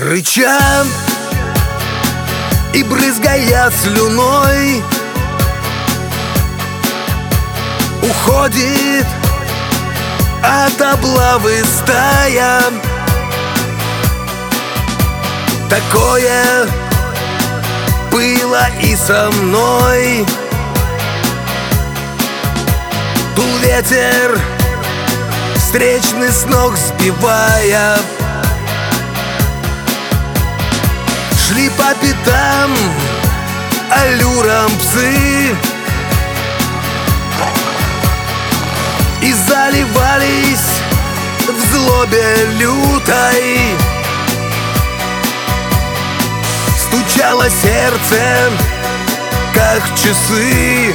Рыча и брызгая слюной, уходит от облавы стая. Такое было и со мной. Дул ветер, встречный с ног сбивая. Шли по пятам аллюром псы и заливались в злобе лютой. Стучало сердце, как часы,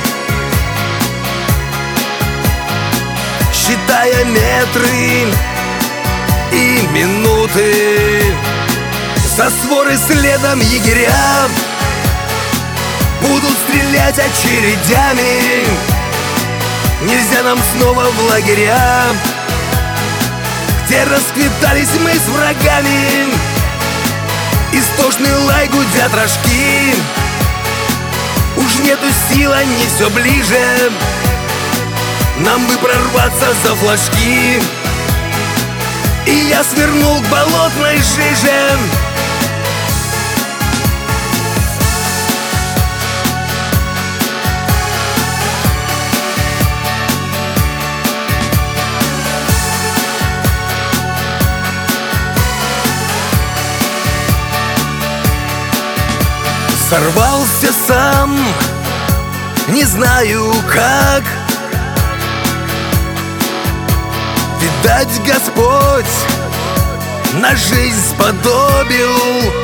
считая метры и минуты. За своры следом егеря будут стрелять очередями. Нельзя нам снова в лагеря, где расквитались мы с врагами. Истошный лай гудят рожки, уж нету сил, они все ближе. Нам бы прорваться за флажки, и я свернул к болотной жиже. Сорвался сам, не знаю как. Видать, Господь на жизнь сподобил.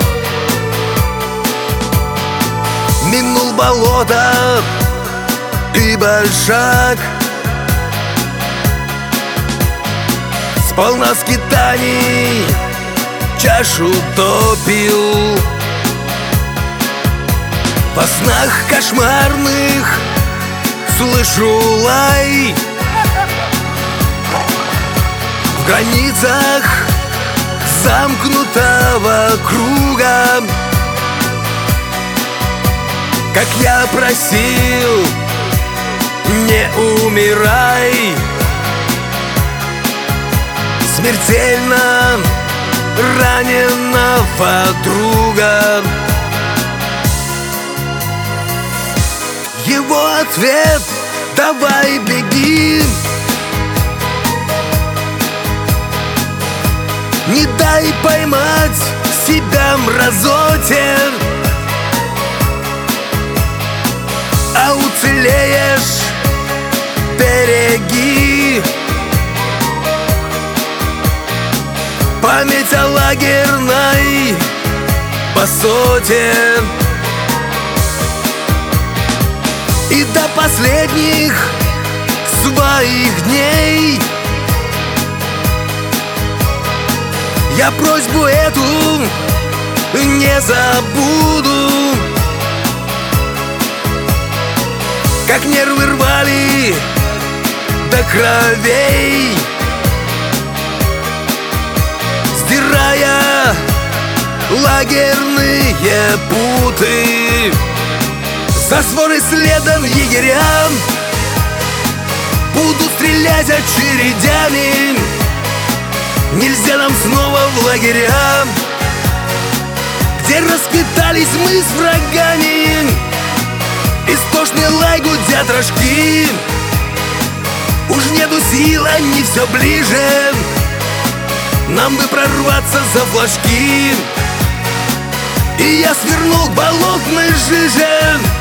Минул болото и большак, сполна скитаний чашу допил. Во снах кошмарных слышу лай. В границах замкнутого круга, как я просил, не умирай. Смертельно раненого друга. Его ответ: давай беги, не дай поймать себя мразоте, а уцелеешь — береги. Память о лагерной посоте. И до последних своих дней я просьбу эту не забуду. Как нервы рвали до кровей, стирая лагерные путы. За своры следом егерям будут стрелять очередями. Нельзя нам снова в лагеря, где расквитались мы с врагами. Истошный лай гудят рожки, уж нету сил, они все ближе. Нам бы прорваться за флажки, и я свернул к болотной жиже.